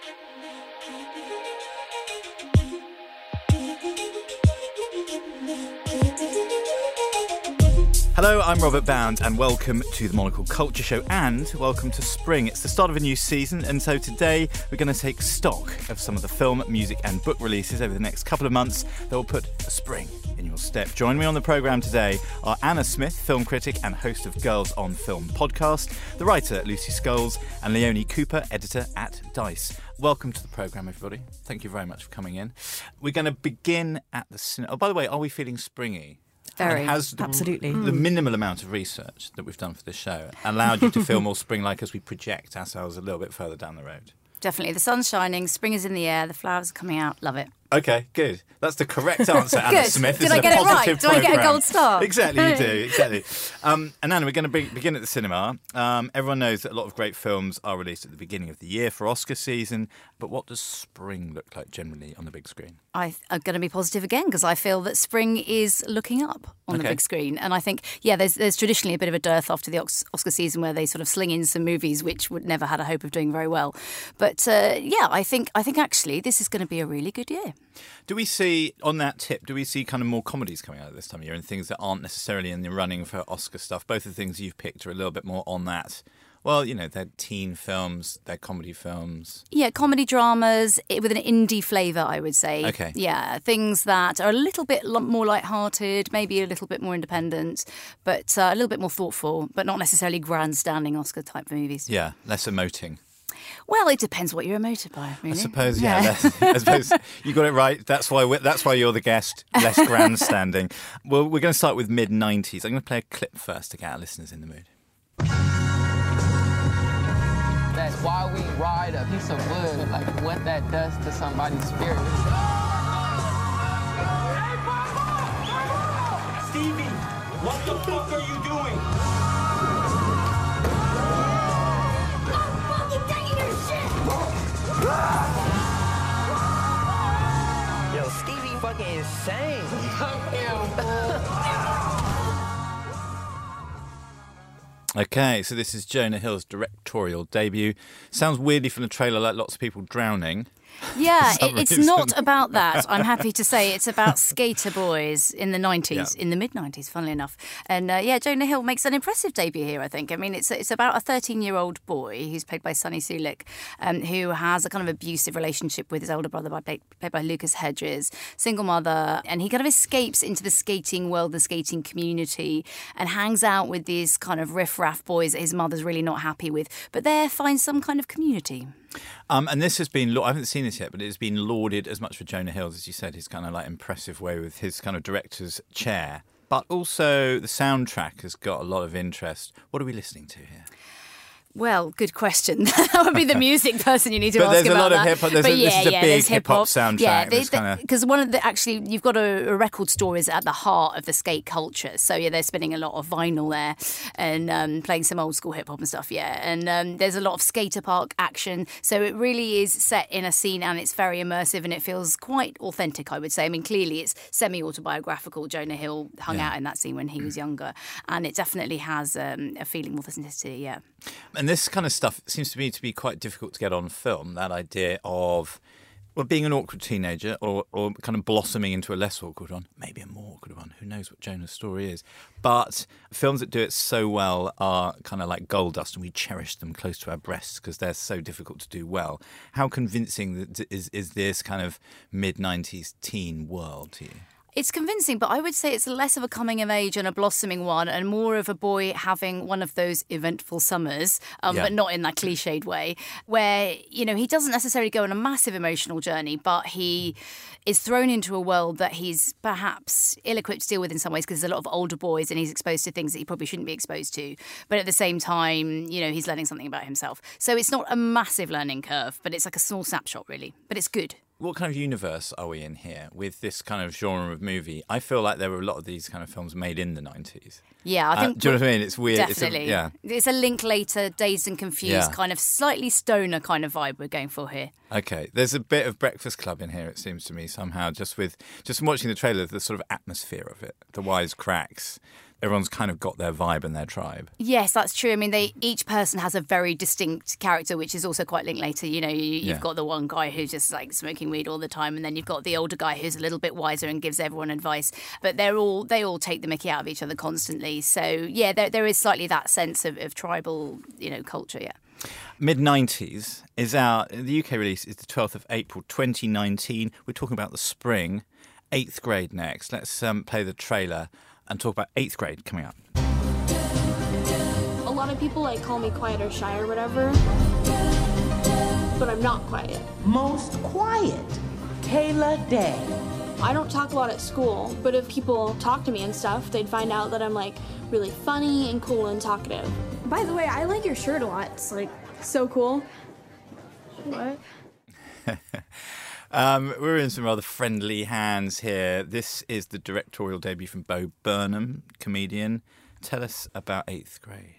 Hello, I'm Robert Bound and welcome to the Monocle Culture Show and welcome to spring. It's the start of a new season and so today we're going to take stock of some of the film, music and book releases over the next couple of months that will put a spring in your step. Joining me on the programme today are Anna Smith, film critic and host of Girls on Film podcast, the writer Lucy Scholes and Leonie Cooper, editor at DICE. Welcome to the programme, everybody. Thank you very much for coming in. We're going to begin at the cinema. Oh, by the way, are we feeling springy? Very, absolutely. The minimal amount of research that we've done for this show allowed you to feel more spring-like as we project ourselves a little bit further down the road? Definitely. The sun's shining, spring is in the air, the flowers are coming out. Love it. OK, good. That's the correct answer, Anna Smith. Did I get it right? Do I get a gold star? Exactly, you do. Exactly. And Anna, we're going to begin at the cinema. Everyone knows that a lot of great films are released at the beginning of the year for Oscar season. But what does spring look like generally on the big screen? I'm going to be positive again because I feel that spring is looking up on the big screen. And I think, there's traditionally a bit of a dearth after the Oscar season where they sort of sling in some movies which would never had a hope of doing very well. But I think actually this is going to be a really good year. Do we see, on that tip, kind of more comedies coming out at this time of year and things that aren't necessarily in the running for Oscar stuff? Both of the things you've picked are a little bit more on that. Well, you know, they're teen films, they're comedy films. Yeah, comedy dramas with an indie flavour, I would say. Okay. Yeah, things that are a little bit more light-hearted, maybe a little bit more independent, but a little bit more thoughtful, but not necessarily grandstanding Oscar-type movies. Yeah, less emoting. Well, it depends what you're emoted by, really. I suppose, I suppose you got it right. That's why you're the guest. Less grandstanding. Well, we're going to start with mid-90s. I'm going to play a clip first to get our listeners in the mood. That's why we ride a piece of wood, like what that does to somebody's spirit. Hey, Papa! Stevie, what the fuck are you doing? Yo, Stevie fucking insane. Fuck him. Okay, so this is Jonah Hill's directorial debut. Sounds weirdly from the trailer like lots of people drowning. Yeah, it's not about that. I'm happy to say it's about skater boys in the 90s, in the mid-90s, funnily enough. And Jonah Hill makes an impressive debut here, I think. I mean, it's about a 13-year-old boy who's played by Sonny Sulik, who has a kind of abusive relationship with his older brother, played by Lucas Hedges, single mother, and he kind of escapes into the skating world, the skating community, and hangs out with these kind of riff-raff boys that his mother's really not happy with, but there finds some kind of community. And this has been, I haven't seen this yet, but it's been lauded as much for Jonah Hill, as you said, his kind of like impressive way with his kind of director's chair. But also the soundtrack has got a lot of interest. What are we listening to here? Well, good question. That would be the music person you need to ask about that. But there's a lot of hip-hop. This is a big hip-hop soundtrack. Yeah, because one of the, actually, you've got a record store is at the heart of the skate culture. So, they're spinning a lot of vinyl there and playing some old school hip-hop and stuff, And there's a lot of skater park action. So it really is set in a scene and it's very immersive and it feels quite authentic, I would say. I mean, clearly it's semi-autobiographical. Jonah Hill hung out in that scene when he was younger. And it definitely has a feeling of authenticity, And this kind of stuff seems to me to be quite difficult to get on film, that idea of being an awkward teenager or kind of blossoming into a less awkward one, maybe a more awkward one. Who knows what Jonah's story is. But films that do it so well are kind of like gold dust and we cherish them close to our breasts because they're so difficult to do well. How convincing is this kind of mid-90s teen world to you? It's convincing, but I would say it's less of a coming of age and a blossoming one and more of a boy having one of those eventful summers, but not in that cliched way, where, he doesn't necessarily go on a massive emotional journey, but he is thrown into a world that he's perhaps ill-equipped to deal with in some ways because there's a lot of older boys and he's exposed to things that he probably shouldn't be exposed to. But at the same time, he's learning something about himself. So it's not a massive learning curve, but it's like a small snapshot, really. But it's good. What kind of universe are we in here with this kind of genre of movie? I feel like there were a lot of these kind of films made in the 90s. Yeah, I think... do you know what I mean? It's weird. Definitely. It's a Linklater, Dazed and Confused kind of slightly stoner kind of vibe we're going for here. Okay. There's a bit of Breakfast Club in here, it seems to me, somehow, just from watching the trailer, the sort of atmosphere of it, the wisecracks, everyone's kind of got their vibe and their tribe. Yes, that's true. I mean, each person has a very distinct character, which is also quite linked later. You know, you've got the one guy who's just like smoking weed all the time, and then you've got the older guy who's a little bit wiser and gives everyone advice. But they all take the mickey out of each other constantly. So yeah, there is slightly that sense of tribal, culture. Yeah. Mid-90s is the UK release is the 12th of April 2019. We're talking about the spring. 8th grade next. Let's play the trailer and talk about 8th grade coming up. A lot of people call me quiet or shy or whatever, but I'm not quiet. Most quiet, Kayla Day. I don't talk a lot at school, but if people talk to me and stuff, they'd find out that I'm really funny and cool and talkative. By the way, I like your shirt a lot. It's so cool. What? We're in some rather friendly hands here. This is the directorial debut from Bo Burnham, comedian. Tell us about 8th grade.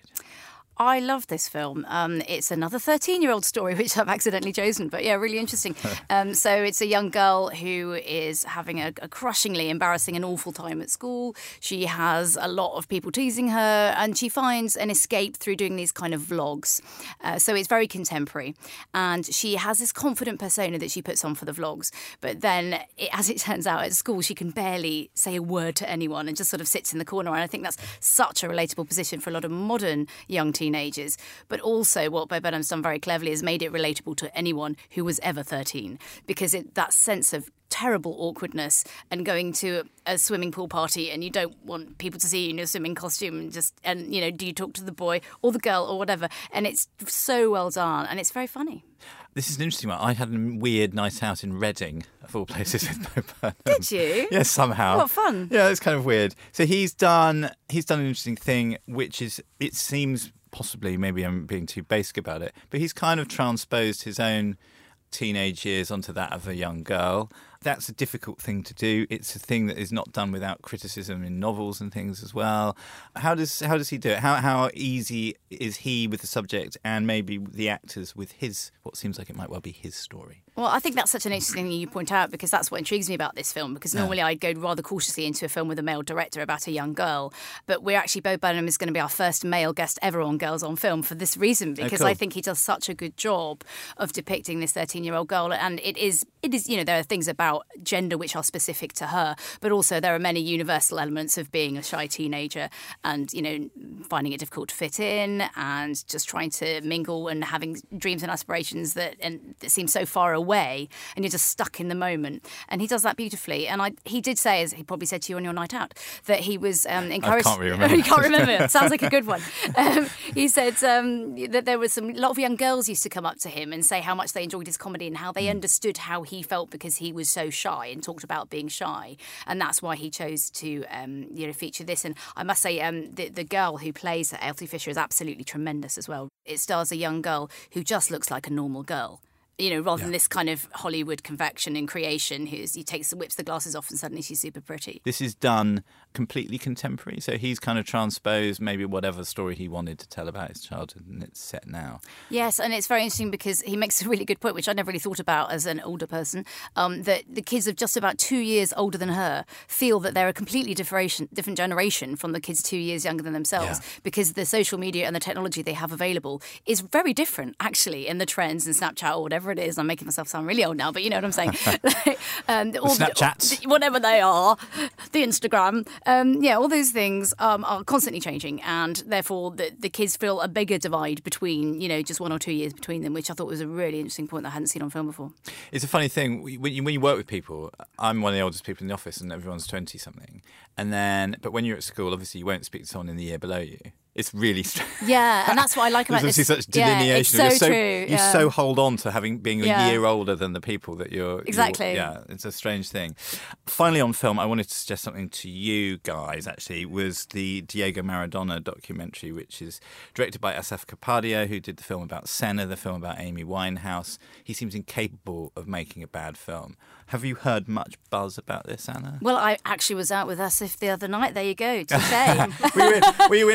I love this film. It's another 13-year-old story, which I've accidentally chosen, but yeah, really interesting. So it's a young girl who is having a crushingly embarrassing and awful time at school. She has a lot of people teasing her, and she finds an escape through doing these kind of vlogs. So it's very contemporary. And she has this confident persona that she puts on for the vlogs. But then, as it turns out, at school, she can barely say a word to anyone and just sort of sits in the corner. And I think that's such a relatable position for a lot of modern young teenagers. But also what Bo Burnham's done very cleverly is made it relatable to anyone who was ever 13, because that sense of terrible awkwardness and going to a swimming pool party and you don't want people to see you in your swimming costume and do you talk to the boy or the girl or whatever, and it's so well done and it's very funny. This is an interesting one. I had a weird night out in Reading, of all places, with Bo Burnham. Did you? Yes, somehow. What fun. Yeah, it's kind of weird. So he's done an interesting thing, which is, it seems possibly, maybe I'm being too basic about it, but he's kind of transposed his own teenage years onto that of a young girl. That's a difficult thing to do. It's a thing that is not done without criticism in novels and things as well. How does he do it? How easy is he with the subject and maybe the actors with what seems like it might well be his story? Well, I think that's such an interesting thing you point out, because that's what intrigues me about this film, because normally I'd go rather cautiously into a film with a male director about a young girl. But Bo Burnham is going to be our first male guest ever on Girls on Film for this reason, because I think he does such a good job of depicting this 13-year-old girl. And it is, there are things about gender which are specific to her, but also there are many universal elements of being a shy teenager and, finding it difficult to fit in and just trying to mingle and having dreams and aspirations that seem so far away, and you're just stuck in the moment. And he does that beautifully. And he did say, as he probably said to you on your night out, that he was encouraged. I can't really remember. You can't remember. Sounds like a good one. He said that there was a lot of young girls used to come up to him and say how much they enjoyed his comedy and how they understood how he felt because he was so shy and talked about being shy. And that's why he chose to feature this. And I must say the girl who plays Elsie Fisher is absolutely tremendous as well. It stars a young girl who just looks like a normal girl. Rather than this kind of Hollywood convection and creation, whips the glasses off and suddenly she's super pretty. This is done completely contemporary, so he's kind of transposed maybe whatever story he wanted to tell about his childhood, and it's set now. Yes, and it's very interesting because he makes a really good point, which I never really thought about as an older person, that the kids of just about 2 years older than her feel that they're a completely different generation from the kids 2 years younger than themselves, because the social media and the technology they have available is very different, actually, in the trends and Snapchat or whatever it is. I'm making myself sound really old now, but you know what I'm saying. The Snapchats. Whatever they are, the Instagram. All those things are constantly changing, and therefore the kids feel a bigger divide between, just 1 or 2 years between them, which I thought was a really interesting point that I hadn't seen on film before. It's a funny thing. When you work with people, I'm one of the oldest people in the office and everyone's 20-something. But when you're at school, obviously you won't speak to someone in the year below you. It's really strange. Yeah, and that's what I like about this. There's such delineation. Yeah, it's so true. You so hold on to being a year older than the people that you're... Exactly. It's a strange thing. Finally on film, I wanted to suggest something to you guys, actually, was the Diego Maradona documentary, which is directed by Asaf Kapadia, who did the film about Senna, the film about Amy Winehouse. He seems incapable of making a bad film. Have you heard much buzz about this, Anna? Well, I actually was out with Asif the other night. There you go. Today. Were you in? Don't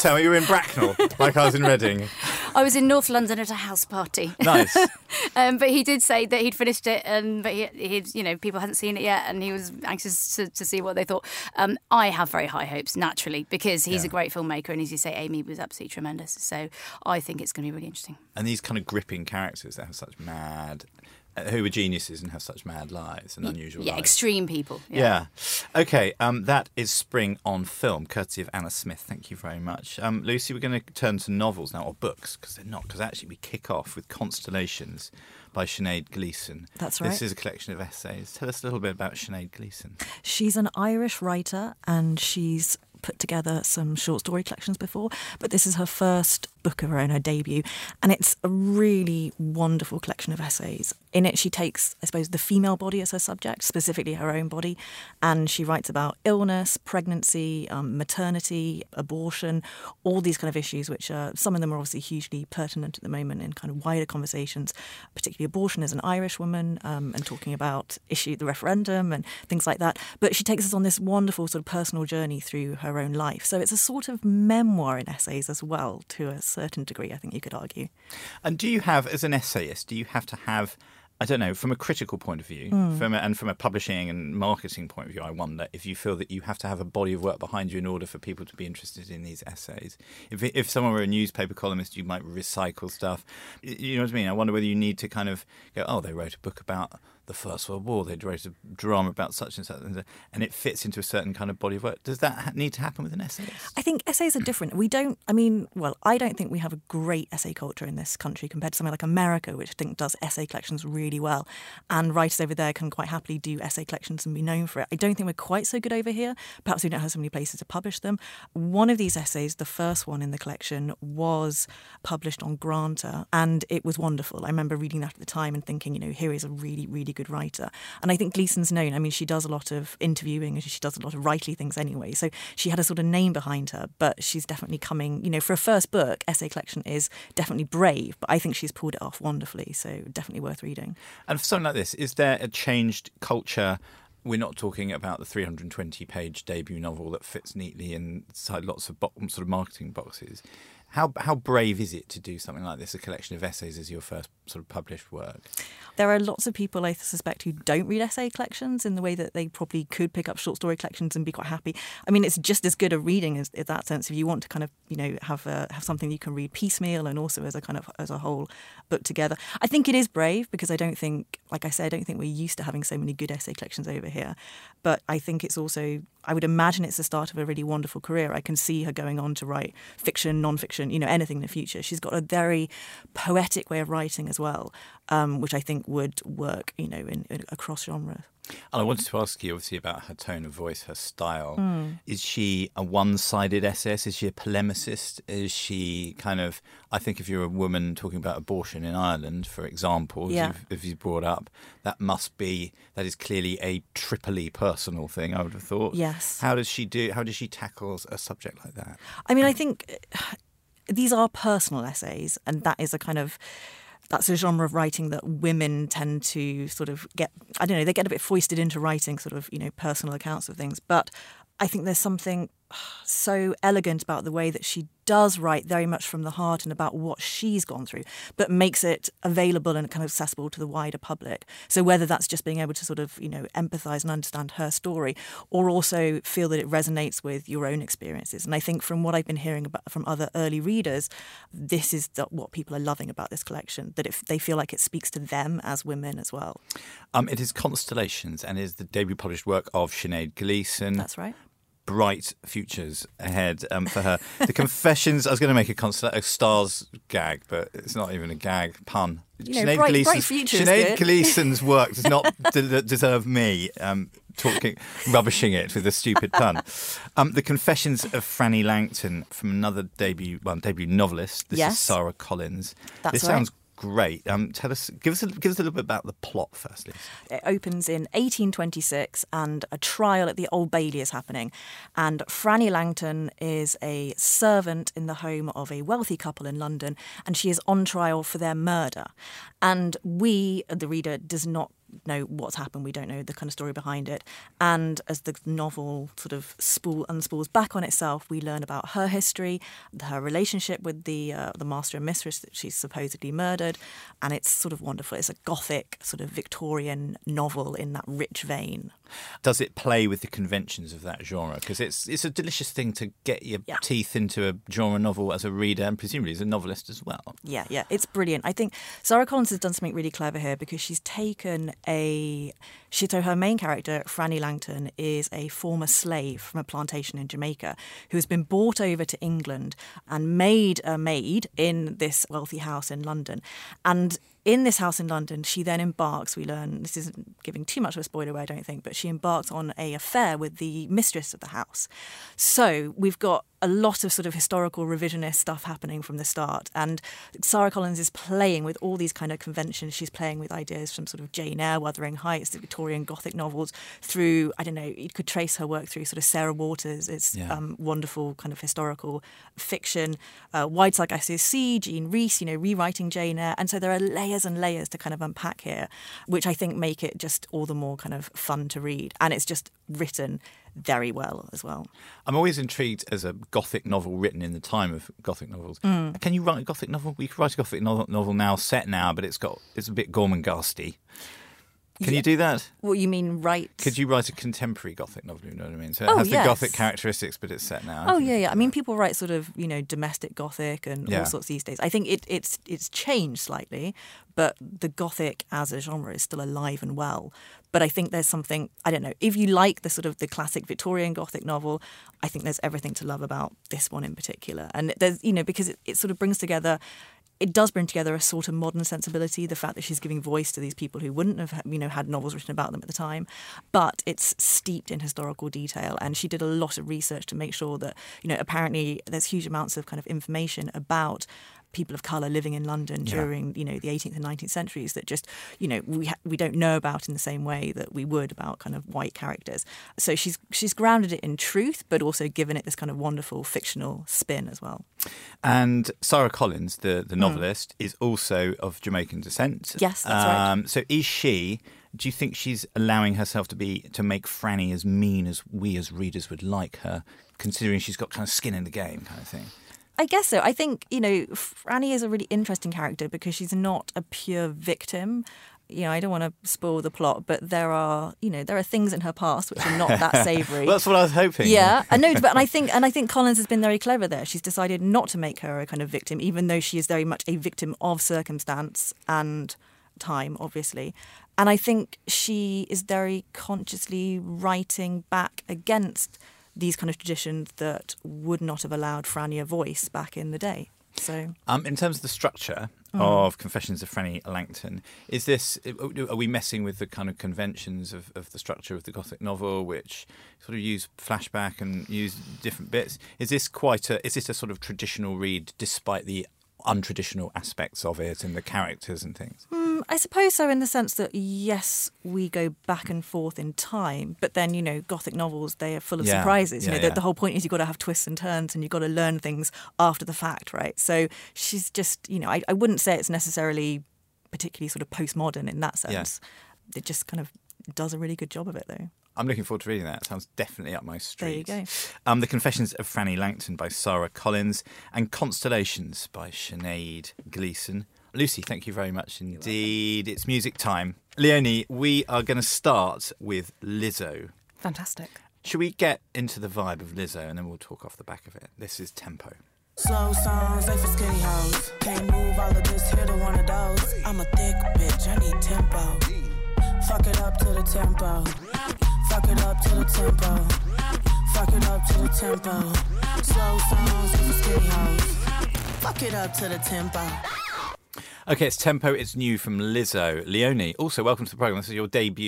hotel? You were in Bracknell, like I was in Reading. I was in North London at a house party. Nice. But he did say that he'd finished it, but he'd people hadn't seen it yet, and he was anxious to see what they thought. I have very high hopes, naturally, because he's a great filmmaker, and as you say, Amy was absolutely tremendous. So I think it's going to be really interesting. And these kind of gripping characters that have such mad... who are geniuses and have such mad lives and unusual lives. Yeah, extreme people. Yeah. OK, that is Spring on Film, courtesy of Anna Smith. Thank you very much. Lucy, we're going to turn to novels now, or books, because they're not. Because actually we kick off with Constellations by Sinead Gleeson. That's right. This is a collection of essays. Tell us a little bit about Sinead Gleeson. She's an Irish writer, and she's put together some short story collections before, but this is her first book of her own, her debut, and it's a really wonderful collection of essays. In it, she takes, I suppose, the female body as her subject, specifically her own body, and she writes about illness, pregnancy, maternity, abortion, all these kind of issues, which some of them are obviously hugely pertinent at the moment in kind of wider conversations, particularly abortion as an Irish woman, and talking about the referendum and things like that. But she takes us on this wonderful sort of personal journey through her own life. So it's a sort of memoir in essays as well, to a certain degree, I think you could argue. And do you have, as an essayist, do you have to have, I don't know, from a critical point of view, from a publishing and marketing point of view, I wonder if you feel that you have to have a body of work behind you in order for people to be interested in these essays. If someone were a newspaper columnist, you might recycle stuff. You know what I mean? I wonder whether you need to kind of go, oh, they wrote a book about the First World War, they wrote a drama about such and such, and it fits into a certain kind of body of work. Does that need to happen with an essayist? I think essays are different. I don't think we have a great essay culture in this country compared to somewhere like America, which I think does essay collections really well. And writers over there can quite happily do essay collections and be known for it. I don't think we're quite so good over here. Perhaps we don't have so many places to publish them. One of these essays, the first one in the collection, was published on Granta, and it was wonderful. I remember reading that at the time and thinking, here is a really, really good writer. And I think Gleeson's known. I mean, she does a lot of interviewing and she does a lot of writely things anyway. So she had a sort of name behind her, but she's definitely coming, for a first book, essay collection is definitely brave, but I think she's pulled it off wonderfully. So definitely worth reading. And for something like this, is there a changed culture? We're not talking about the 320-page debut novel that fits neatly inside lots of sort of marketing boxes. How brave is it to do something like this, a collection of essays as your first sort of published work? There are lots of people, I suspect, who don't read essay collections in the way that they probably could pick up short story collections and be quite happy. I mean, it's just as good a reading as in that sense. If you want to kind of, have something you can read piecemeal and also as a whole book together. I think it is brave because I don't think we're used to having so many good essay collections over here. But I think it's also, I would imagine it's the start of a really wonderful career. I can see her going on to write fiction, non-fiction, anything in the future. She's got a very poetic way of writing as well, which I think would work, in across genres. And I wanted to ask you, obviously, about her tone of voice, her style. Is she a one-sided essayist? Is she a polemicist? Is she kind of, I think if you're a woman talking about abortion in Ireland, for example, if you've brought up, that is clearly a triply personal thing, I would have thought. Yes. How does she tackle a subject like that? I mean, I think these are personal essays, and that is that's a genre of writing that women tend to sort of get, they get a bit foisted into writing sort of, personal accounts of things. But I think there's something so elegant about the way that she does write very much from the heart and about what she's gone through, but makes it available and kind of accessible to the wider public. So whether that's just being able to sort of, empathise and understand her story, or also feel that it resonates with your own experiences. And I think from what I've been hearing from other early readers, this is what people are loving about this collection, that they feel like it speaks to them as women as well. It is Constellations and is the debut published work of Sinead Gleeson. That's right. Bright futures ahead for her. The Confessions, I was going to make a Stars gag, but it's not even a gag, pun. Sinead Gleeson's work does not deserve me rubbishing it with a stupid pun. The Confessions of Franny Langton, from another debut novelist. This is Sarah Collins. This sounds great. Give us a little bit about the plot firstly. It opens in 1826 and a trial at the Old Bailey is happening. And Franny Langton is a servant in the home of a wealthy couple in London, and she is on trial for their murder. And the reader, does not know what's happened. We don't know the kind of story behind it. And as the novel sort of unspools back on itself, we learn about her history, her relationship with the master and mistress that she's supposedly murdered. And it's sort of wonderful. It's a Gothic sort of Victorian novel in that rich vein. Does it play with the conventions of that genre? Because it's a delicious thing to get your teeth into a genre novel as a reader and presumably as a novelist as well. Yeah, it's brilliant. I think Sarah Collins has done something really clever here because she's taken so her main character, Franny Langton, is a former slave from a plantation in Jamaica who has been brought over to England and made a maid in this wealthy house in London. And in this house in London, she then embarks, we learn, this isn't giving too much of a spoiler away, I don't think, but she embarks on an affair with the mistress of the house. So we've got a lot of sort of historical revisionist stuff happening from the start. And Sarah Collins is playing with all these kind of conventions. She's playing with ideas from sort of Jane Eyre, Wuthering Heights, the Victorian Gothic novels, through, I don't know, you could trace her work through sort of Sarah Waters. It's wonderful kind of historical fiction. Wide Side Galaxy Sea, Jean Rhys, rewriting Jane Eyre. And so there are layers and layers to kind of unpack here, which I think make it just all the more kind of fun to read. And it's just written very well as well. I'm always intrigued as a Gothic novel written in the time of Gothic novels. Can you write a Gothic novel? We could write a Gothic novel now, set now, but it's a bit Gormenghasty. Can you do that? What you mean, write? Could you write a contemporary Gothic novel? You know what I mean? So it has the Gothic characteristics, but it's set now. Oh yeah. I mean, people write sort of domestic Gothic and all sorts these days. I think it's changed slightly, but the Gothic as a genre is still alive and well. But I think there's something, I don't know, if you like the sort of the classic Victorian Gothic novel, I think there's everything to love about this one in particular. And there's, because it sort of brings together. It does bring together a sort of modern sensibility, the fact that she's giving voice to these people who wouldn't have, had novels written about them at the time. But it's steeped in historical detail. And she did a lot of research to make sure that, apparently there's huge amounts of kind of information about people of colour living in London during, the 18th and 19th centuries that just, we don't know about in the same way that we would about kind of white characters. So she's grounded it in truth, but also given it this kind of wonderful fictional spin as well. And Sarah Collins, the novelist, is also of Jamaican descent. Yes, that's right. So do you think she's allowing herself to make Franny as mean as we as readers would like her, considering she's got kind of skin in the game kind of thing? I guess so. I think, Franny is a really interesting character because she's not a pure victim. I don't want to spoil the plot, but there are things in her past which are not that savoury. Well, that's what I was hoping. Yeah, I know, but I think Collins has been very clever there. She's decided not to make her a kind of victim, even though she is very much a victim of circumstance and time, obviously. And I think she is very consciously writing back against these kind of traditions that would not have allowed Franny a voice back in the day. So, in terms of the structure of Confessions of Franny Langton, are we messing with the kind of conventions of the structure of the Gothic novel, which sort of use flashback and use different bits? Is this a sort of traditional read despite the untraditional aspects of it and the characters and things? I suppose so, in the sense that, yes, we go back and forth in time, but then, Gothic novels, they are full of surprises. The whole point is you've got to have twists and turns and you've got to learn things after the fact, right? So she's just, I wouldn't say it's necessarily particularly sort of postmodern in that sense. Yeah. It just kind of does a really good job of it, though. I'm looking forward to reading that. It sounds definitely up my street. There you go. The Confessions of Franny Langton by Sarah Collins and Constellations by Sinead Gleeson. Lucy, thank you very much indeed. It's music time. Leonie, we are going to start with Lizzo. Fantastic. Should we get into the vibe of Lizzo and then we'll talk off the back of it? This is Tempo. Slow songs, they for skinny hoes. Can't move all of this, hit to one of those. I'm a thick bitch, I need tempo. Fuck it up to the tempo. Fuck it up to the tempo. Fuck it up to the tempo. Slow songs, they for skinny hoes. Fuck it up to the tempo. Okay, it's Tempo. It's new from Lizzo. Leonie, also welcome to the programme. This is your debut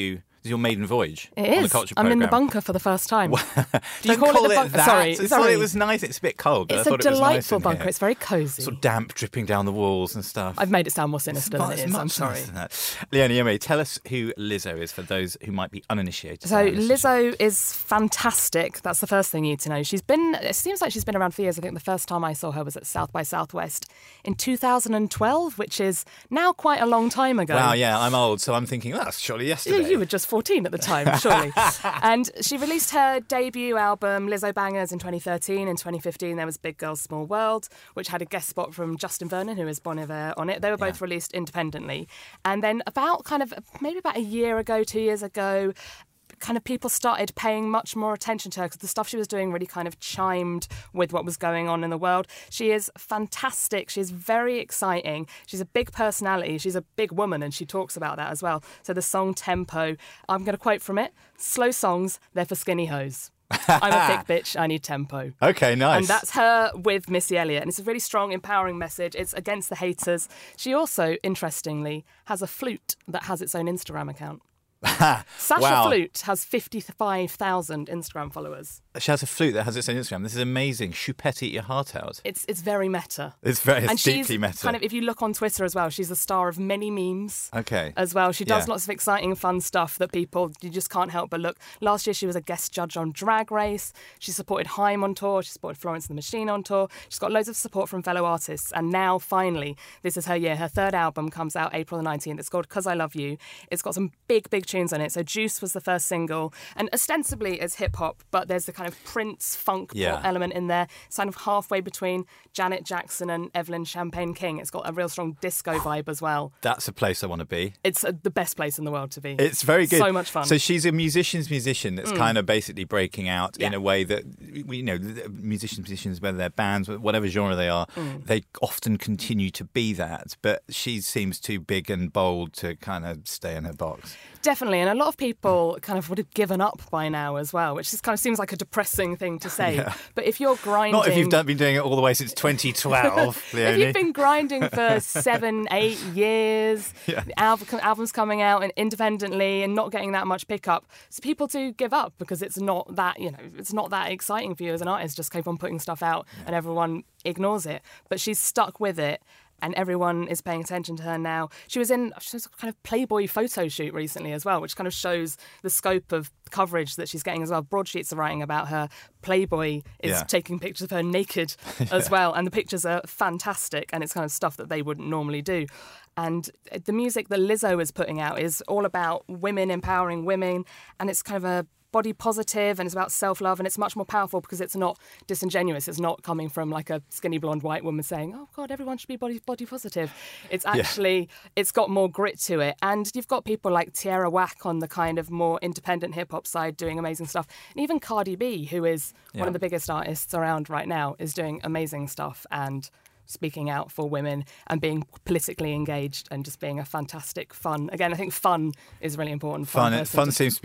is your maiden voyage. It on is. The Culture I'm in the programme. bunker for the first time. Do you call call it the it that? Sorry, I thought sorry. it was nice. It's a bit cold. But It's I a thought it was nice delightful in bunker. here. It's very cosy. Sort of damp dripping down the walls and stuff. I've made it sound more sinister than It's it is. much I'm sorry. nicer than that. Leonie Emery, tell us who Lizzo is for those who might be uninitiated. So Lizzo is fantastic. That's the first thing you need to know. It seems like she's been around for years. I think the first time I saw her was at South by Southwest in 2012, which is now quite a long time ago. Wow, yeah, I'm old, so I'm thinking, that's surely yesterday. You were just 14 at the time, surely. And she released her debut album, Lizzo Bangers, in 2013. In 2015, there was Big Girl, Small World, which had a guest spot from Justin Vernon, who is Bon Iver, on it. They were both released independently. And then maybe about a year ago, 2 years ago, kind of people started paying much more attention to her because the stuff she was doing really kind of chimed with what was going on in the world. She is fantastic. She's very exciting. She's a big personality. She's a big woman, and she talks about that as well. So the song Tempo, I'm going to quote from it: "Slow songs, they're for skinny hoes. I'm a thick bitch, I need tempo." Okay, nice. And that's her with Missy Elliott. And it's a really strong, empowering message. It's against the haters. She also, interestingly, has a flute that has its own Instagram account. Sasha Flute has 55,000 Instagram followers. She has a flute that has its own Instagram. This is amazing. Choupette, eat your heart out. It's very meta. It's deeply meta. Kind of, if you look on Twitter as well, she's the star of many memes. Okay. As well, she does lots of exciting, fun stuff that you just can't help but look. Last year, she was a guest judge on Drag Race. She supported Haim on tour. She supported Florence and the Machine on tour. She's got loads of support from fellow artists. And now, finally, this is her year. Her third album comes out April the 19th. It's called 'Cause I Love You. It's got some big tunes on it. So Juice was the first single, and ostensibly it's hip hop, but there's the kind of Prince funk pop element in there. It's kind of halfway between Janet Jackson and Evelyn Champagne King. It's got a real strong disco vibe as well. That's a place I want to be. It's the best place in the world to be. It's very good. So much fun. So she's a musician's musician that's kind of basically breaking out in a way that musicians, whether they're bands, whatever genre they are, they often continue to be that. But she seems too big and bold to kind of stay in her box. Definitely, and a lot of people kind of would have given up by now as well, which just kind of seems like a depressing thing to say. Yeah. But if you're grinding... Not if you've been doing it all the way since 2012, Leonie. If you've been grinding for 7-8 years, albums coming out and independently and not getting that much pickup, so people do give up because it's not that, it's not that exciting for you as an artist. Just keep on putting stuff out and everyone ignores it. But she's stuck with it. And everyone is paying attention to her now. She was in a kind of Playboy photo shoot recently as well, which kind of shows the scope of coverage that she's getting as well. Broadsheets are writing about her. Playboy is taking pictures of her naked as well. And the pictures are fantastic. And it's kind of stuff that they wouldn't normally do. And the music that Lizzo is putting out is all about women, empowering women. And it's kind of a body positive, and it's about self-love, and it's much more powerful because it's not disingenuous. It's not coming from like a skinny blonde white woman saying, "Oh God, everyone should be body positive." It's actually it's got more grit to it, and you've got people like Tierra Whack on the kind of more independent hip hop side doing amazing stuff, and even Cardi B, who is one of the biggest artists around right now, is doing amazing stuff and speaking out for women and being politically engaged and just being a fantastic fun. Again, I think fun is really important. Fun seems to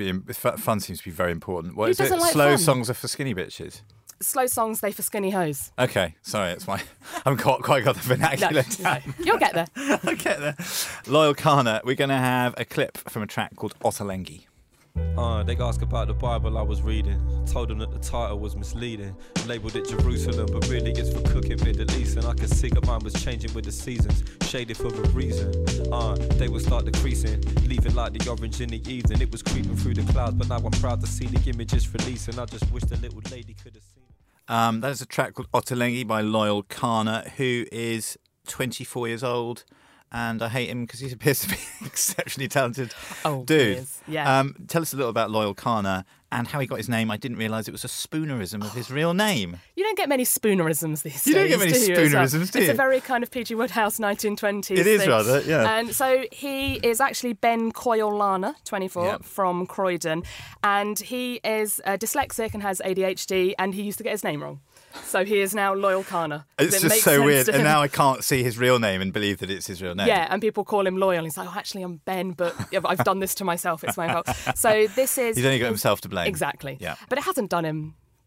be very important. What Who is it? doesn't like Slow fun? songs are for skinny bitches. Slow songs, they for skinny hoes. Okay, sorry, it's I haven't quite got the vernacular down. No, you'll get there. I'll get there. Loyal Kana, we're going to have a clip from a track called Ottolenghi. They asked about the Bible I was reading. Told them that the title was misleading. Labelled it Jerusalem, but really it's for cooking Middle East. And I could see that mine was changing with the seasons, shaded for a reason. They would start decreasing, leaving like the orange in the evening. It was creeping through the clouds, but now I'm proud to see the images releasing. I just wish the little lady could have seen it. That is a track called Ottolenghi by Loyal Kana, who is 24 years old. And I hate him because he appears to be an exceptionally talented dude. He is. Yeah. Tell us a little about Loyal Kana and how he got his name. I didn't realise it was a spoonerism of his real name. You don't get many spoonerisms these days. You don't get many spoonerisms, do you? It's a very kind of P.G. Woodhouse 1920s It is thing. rather, yeah. And so he is actually Ben Koyolana, 24, from Croydon. And he is dyslexic and has ADHD, and he used to get his name wrong. So he is now Loyal Kana. It's just so weird. And now I can't see his real name and believe that it's his real name. Yeah, and people call him Loyal. He's like, "Oh, actually, I'm Ben, but I've done this to myself. It's my fault." So this is... He's only got himself to blame. Exactly. Yeah. But it hasn't done him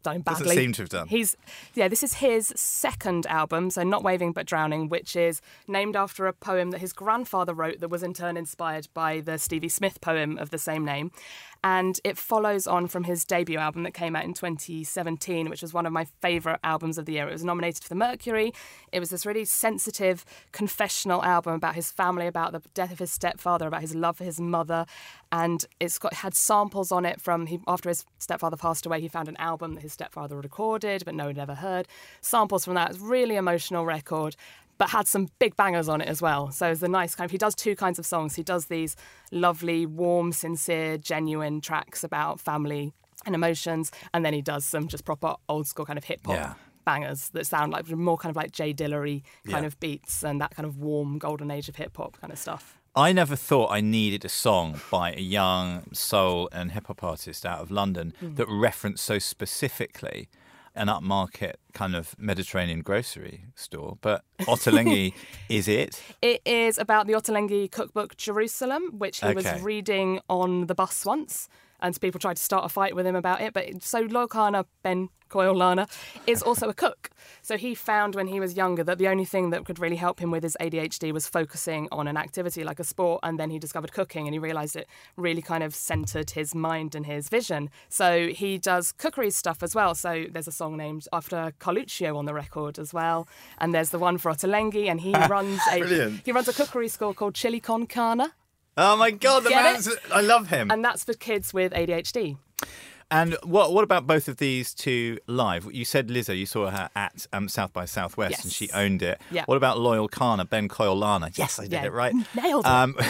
done badly. Doesn't seem to have done. This is his second album, so Not Waving But Drowning, which is named after a poem that his grandfather wrote that was in turn inspired by the Stevie Smith poem of the same name. And it follows on from his debut album that came out in 2017, which was one of my favourite albums of the year. It was nominated for the Mercury. It was this really sensitive, confessional album about his family, about the death of his stepfather, about his love for his mother. And had samples on it from, after his stepfather passed away, he found an album that his stepfather recorded, but no one had ever heard. Samples from that. It's a really emotional record, but had some big bangers on it as well. So it's the nice kind of, he does two kinds of songs. He does these lovely, warm, sincere, genuine tracks about family and emotions, and then he does some just proper old school kind of hip hop bangers that sound like more kind of like Jay Dillery kind of beats and that kind of warm golden age of hip hop kind of stuff. I never thought I needed a song by a young soul and hip hop artist out of London that referenced so specifically an upmarket kind of Mediterranean grocery store, but Ottolenghi is it? It is about the Ottolenghi cookbook Jerusalem, which he was reading on the bus once, and people tried to start a fight with him about it. But so Loyle Carner, Ben Coyle-Lana, is also a cook. So he found when he was younger that the only thing that could really help him with his ADHD was focusing on an activity like a sport, and then he discovered cooking and he realised it really kind of centred his mind and his vision. So he does cookery stuff as well. So there's a song named after Carluccio on the record as well, and there's the one for Ottolenghi, and he runs a cookery school called Chili Con Carne. Oh my God, I love him. And that's for kids with ADHD. And what about both of these two live? You said Lizzo, you saw her at South by Southwest and she owned it. Yeah. What about Loyle Carner, Ben Coyle-Lana? Yes, I did it right. Nailed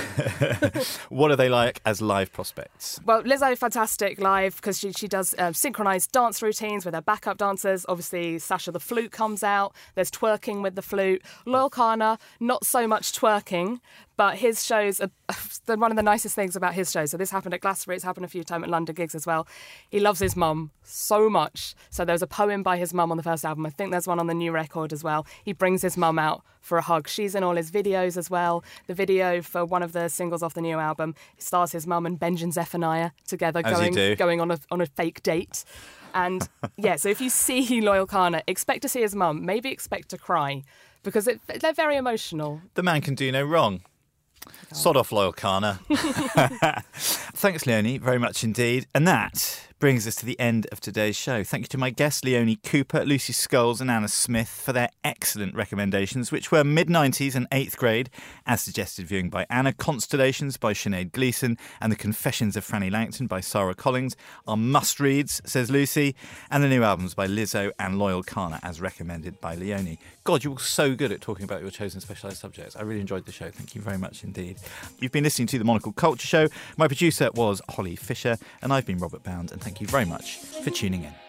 it. What are they like as live prospects? Well, Lizzo, fantastic live because she does synchronised dance routines with her backup dancers. Obviously, Sasha the Flute comes out. There's twerking with the flute. Loyle Carner, not so much twerking, but his shows are one of the nicest things about his shows. So this happened at Glastonbury. It's happened a few times at London gigs as well. He loves his mum so much. So there's a poem by his mum on the first album. I think there's one on the new record as well. He brings his mum out for a hug. She's in all his videos as well. The video for one of the singles off the new album stars his mum and Benjamin Zephaniah together going on a fake date. And so if you see Loyle Carner, expect to see his mum. Maybe expect to cry because they're very emotional. The man can do no wrong. Sod off, Loyle Carner. Thanks, Leonie, very much indeed. And that brings us to the end of today's show. Thank you to my guests, Leonie Cooper, Lucy Scholes and Anna Smith, for their excellent recommendations, which were mid-90s and 8th grade, as suggested viewing by Anna, Constellations by Sinead Gleeson, and The Confessions of Franny Langton by Sarah Collins are must-reads, says Lucy, and the new albums by Lizzo and Loyle Carner, as recommended by Leonie. God, you were so good at talking about your chosen specialised subjects. I really enjoyed the show. Thank you very much indeed. You've been listening to The Monocle Culture Show. My producer was Holly Fisher, and I've been Robert Bound, and thank you very much for tuning in.